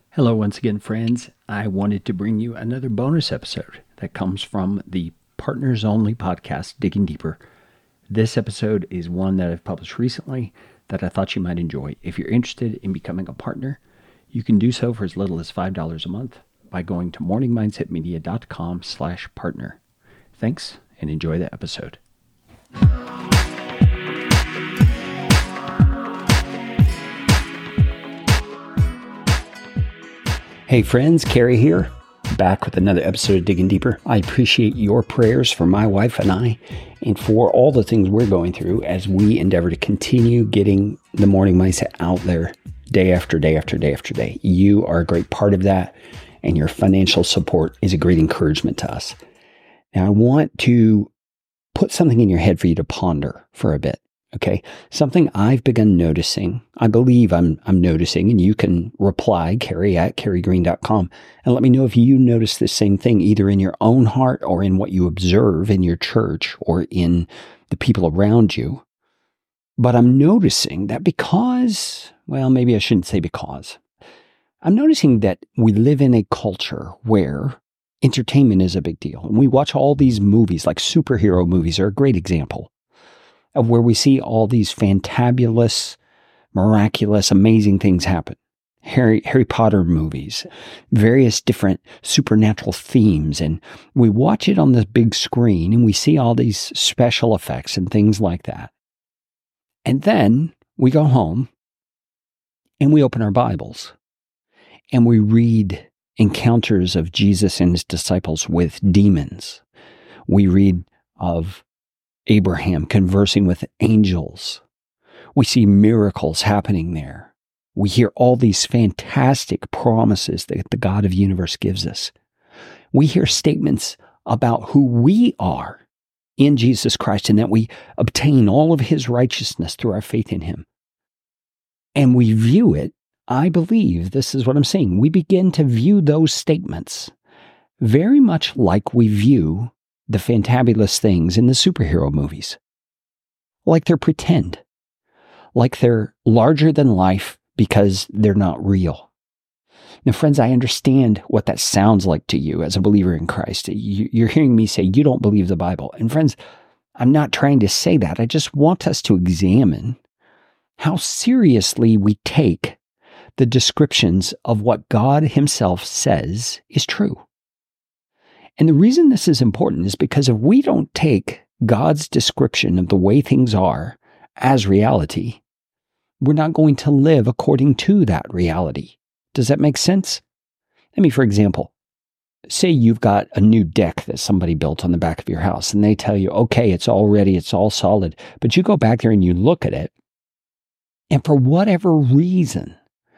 Hello once again, friends. I wanted to bring you another bonus episode that comes from the Partners Only podcast, Digging Deeper. This episode is one that I've published recently that I thought you might enjoy. If you're interested in becoming a partner, you can do so for as little as $5 a month by going to morningmindsetmedia.com/partner. Thanks and enjoy the episode. Hey friends, Carrie here, back with another episode of Digging Deeper. I appreciate your prayers for my wife and I, and for all the things we're going through as we endeavor to continue getting the morning mindset out there day after day after day after day. You are a great part of that, and your financial support is a great encouragement to us. Now, I want to put something in your head for you to ponder for a bit. Okay, something I've begun noticing, I believe I'm noticing, and you can reply, Carrie at carriegreen.com, and let me know if you notice the same thing, either in your own heart or in what you observe in your church or in the people around you. But I'm noticing that maybe I shouldn't say because. I'm noticing that we live in a culture where entertainment is a big deal. And we watch all these movies, like superhero movies are a great example of where we see all these fantabulous, miraculous, amazing things happen. Harry Potter movies, various different supernatural themes, and we watch it on the big screen and we see all these special effects and things like that. And then we go home and we open our Bibles and we read encounters of Jesus and his disciples with demons. We read of Abraham conversing with angels. We see miracles happening there. We hear all these fantastic promises that the God of the universe gives us. We hear statements about who we are in Jesus Christ and that we obtain all of his righteousness through our faith in him. And we view it, I believe, this is what I'm saying, we begin to view those statements very much like we view the fantabulous things in the superhero movies. Like they're pretend. Like they're larger than life because they're not real. Now, friends, I understand what that sounds like to you as a believer in Christ. You're hearing me say you don't believe the Bible. And friends, I'm not trying to say that. I just want us to examine how seriously we take the descriptions of what God himself says is true. And the reason this is important is because if we don't take God's description of the way things are as reality, we're not going to live according to that reality. Does that make sense? For example, say you've got a new deck that somebody built on the back of your house, and they tell you, okay, it's all ready, it's all solid, but you go back there and you look at it, and for whatever reason,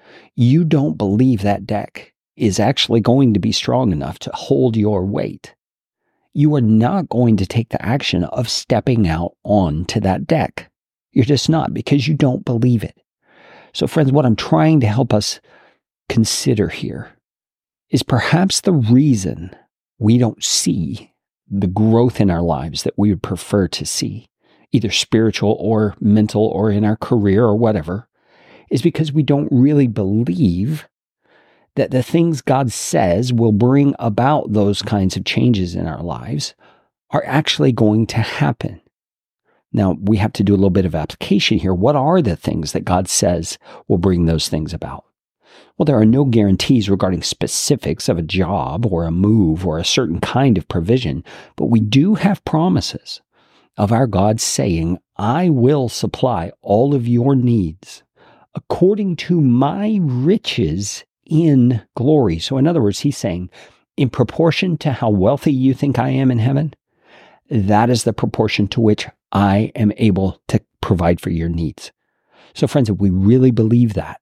you don't believe that deck is actually going to be strong enough to hold your weight. You are not going to take the action of stepping out onto that deck. You're just not, because you don't believe it. So friends, what I'm trying to help us consider here is perhaps the reason we don't see the growth in our lives that we would prefer to see, either spiritual or mental or in our career or whatever, is because we don't really believe that the things God says will bring about those kinds of changes in our lives are actually going to happen. Now, we have to do a little bit of application here. What are the things that God says will bring those things about? Well, there are no guarantees regarding specifics of a job or a move or a certain kind of provision, but we do have promises of our God saying, I will supply all of your needs according to my riches in glory. So in other words, he's saying, in proportion to how wealthy you think I am in heaven, that is the proportion to which I am able to provide for your needs. So friends, if we really believe that,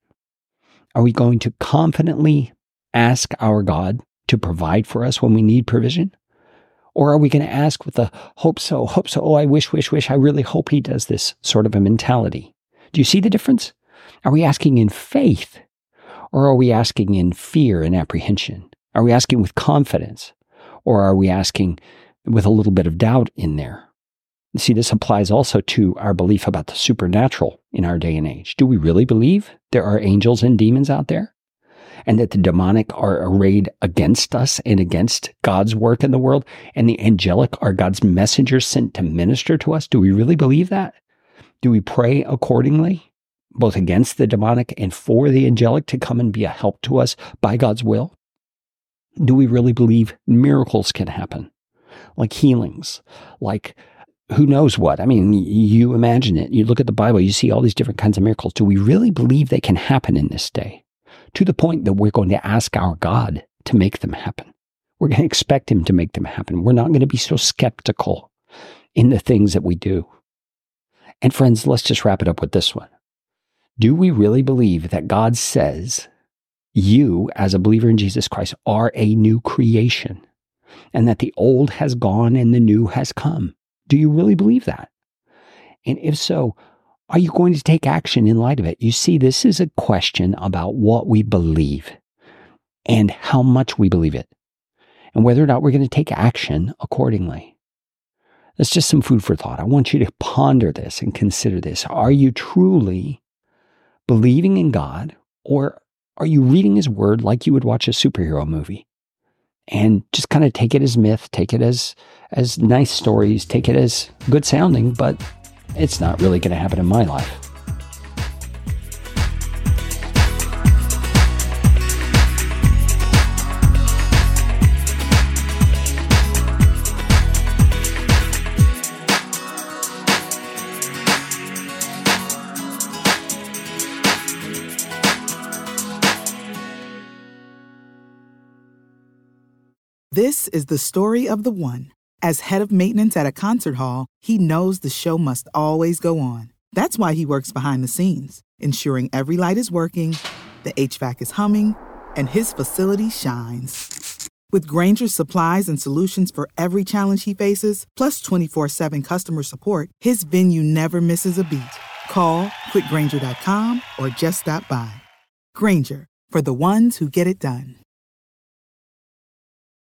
are we going to confidently ask our God to provide for us when we need provision? Or are we going to ask with a hope so, oh, I wish, I really hope he does this sort of a mentality? Do you see the difference? Are we asking in faith? Or are we asking in fear and apprehension? Are we asking with confidence? Or are we asking with a little bit of doubt in there? See, this applies also to our belief about the supernatural in our day and age. Do we really believe there are angels and demons out there? and that the demonic are arrayed against us and against God's work in the world, and the angelic are God's messengers sent to minister to us? Do we really believe that? Do we pray accordingly, both against the demonic and for the angelic to come and be a help to us by God's will? Do we really believe miracles can happen, like healings, like who knows what? I mean, you imagine it. You look at the Bible, you see all these different kinds of miracles. Do we really believe they can happen in this day? To the point that we're going to ask our God to make them happen. We're going to expect him to make them happen. We're not going to be so skeptical in the things that we do. And friends, let's just wrap it up with this one. Do we really believe that God says you, as a believer in Jesus Christ, are a new creation, and that the old has gone and the new has come? Do you really believe that? And if so, are you going to take action in light of it? You see, this is a question about what we believe and how much we believe it, and whether or not we're going to take action accordingly. That's just some food for thought. I want you to ponder this and consider this. Are you truly believing in God, or are you reading his word like you would watch a superhero movie and just kind of take it as myth, take it as nice stories, take it as good sounding, but it's not really going to happen in my life? This is the story of the one. As head of maintenance at a concert hall, he knows the show must always go on. That's why he works behind the scenes, ensuring every light is working, the HVAC is humming, and his facility shines. With Grainger's supplies and solutions for every challenge he faces, plus 24/7 customer support, his venue never misses a beat. Call quickgrainger.com or just stop by. Grainger, for the ones who get it done.